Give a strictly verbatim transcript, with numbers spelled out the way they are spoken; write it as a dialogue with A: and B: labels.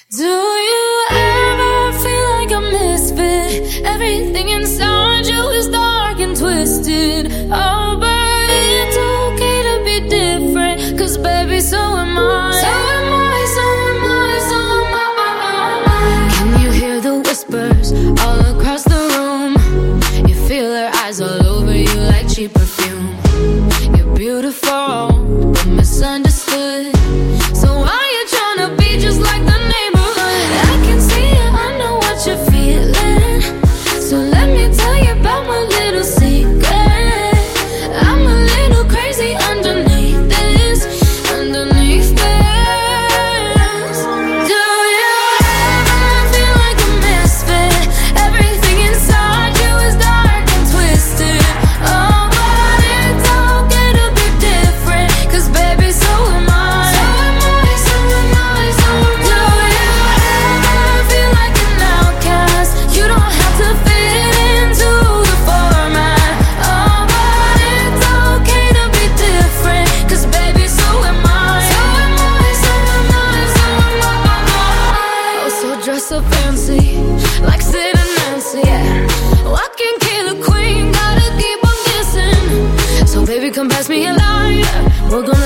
A: Do you ever feel like a misfit? Everything inside you is dark and twisted. Oh, but it's okay to be different, 'cause baby, so am I. So am I, so am I, so am I. Can you hear the whispers all across the room? You feel her eyes all over you like cheap perfume. You're beautiful, but misunderstood. So why you tryna be just like the neighborhood? I can see it, I know what you're feeling. So let me tell you about my little secret. I'm a little crazy underneath this, underneath this. Do you ever feel like a misfit? Everything inside you is dark and twisted. Oh, but it's okay to be different, 'cause baby, so am I. So am I, so am I, so am I. Do you ever feel like an outcast? You don't have to fit into the format. Oh, but it's okay to be different, 'cause baby, so am I. So am I, so am I, so am I. Oh, so dress so fancy, like Sid and Nancy, yeah. Oh, I can kill a queen, gotta keep on kissing. So baby, come pass me a lighter. We're gonna